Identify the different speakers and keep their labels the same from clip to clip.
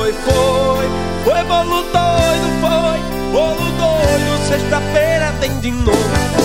Speaker 1: Foi bolo doido, foi bolo doido. Sexta-feira tem de novo.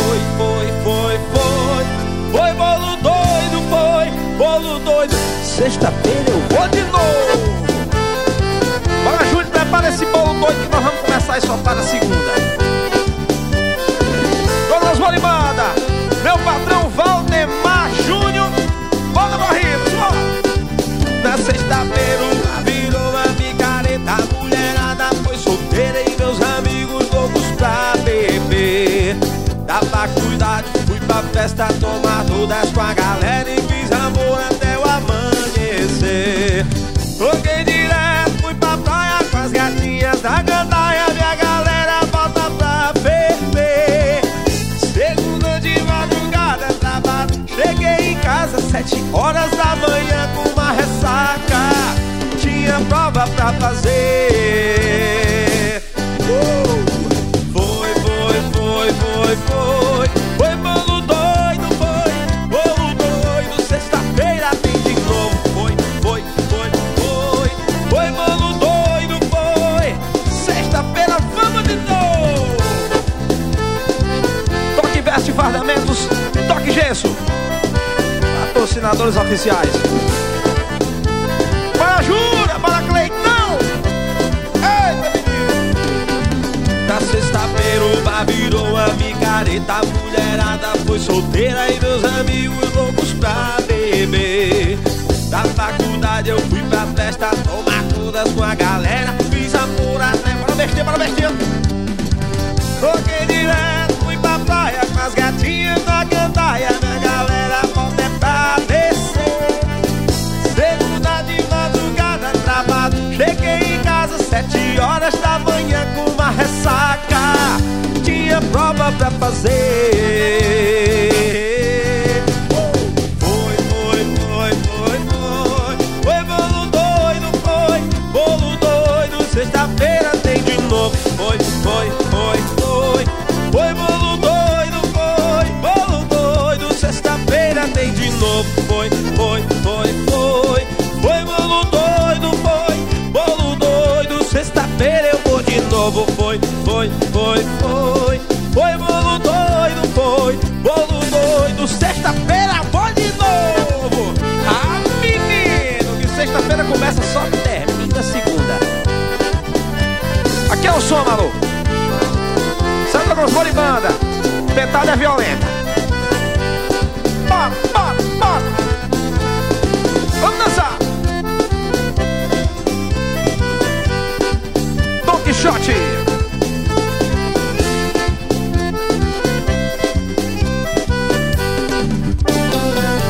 Speaker 1: Foi bolo doido, foi bolo doido. Sexta-feira eu vou de novo. Bora, Júlio, prepara esse bolo doido que nós vamos começar e soltar a segunda. Todas as bolibadas, meu patrão Valdemar Júnior. Bora, Barritos, bora. Na sexta-feira virou uma micareta. A mulherada foi solteira e meus amigos loucos pra beber. Da faculdade fui pra festa tomar todas com a galera e fiz amor até o amanhecer. Troquei direto, fui pra praia com as gatinhas da gandaia. Minha galera volta pra beber. Segunda de madrugada trabalho. Cheguei em casa 7 horas da manhã com uma ressaca. Tinha prova pra fazer. Foi bolo doido, foi bolo doido. Sexta-feira tem de novo. Foi bolo doido, foi. Sexta-feira vamos de novo. Toque Veste Fardamentos, Toque Gesso, patrocinadores oficiais. Para Júlia, para Cleitão. Eita, menino. Na sexta-feira o bar virou uma micareta. A mulherada foi solteira e meus amigos loucos pra beber. Da faculdade eu fui pra festa tomar todas com a galera. Fiz amor até para vestir. Troquei direto, fui pra praia com as gatinhas da gandaia. Minha galera volta é pra descer. Segunda de madrugada trabalho. Cheguei em casa 7 horas da manhã com uma ressaca. Tinha prova pra fazer. Foi bolo doido, foi bolo doido. Sexta-feira tem de novo. Foi bolo doido, foi bolo doido. Sexta-feira tem de novo. Foi bolo doido, foi bolo doido. Sexta-feira eu vou de novo. Foi bolo doido, foi bolo doido. Sexta-feira vou de novo. Ah, menino, que sexta-feira começa só termina segunda. Aqui é o som, maluco. Santa Cruz Banda, Pentada é violenta. Bora. Vamos dançar. Don Quixote.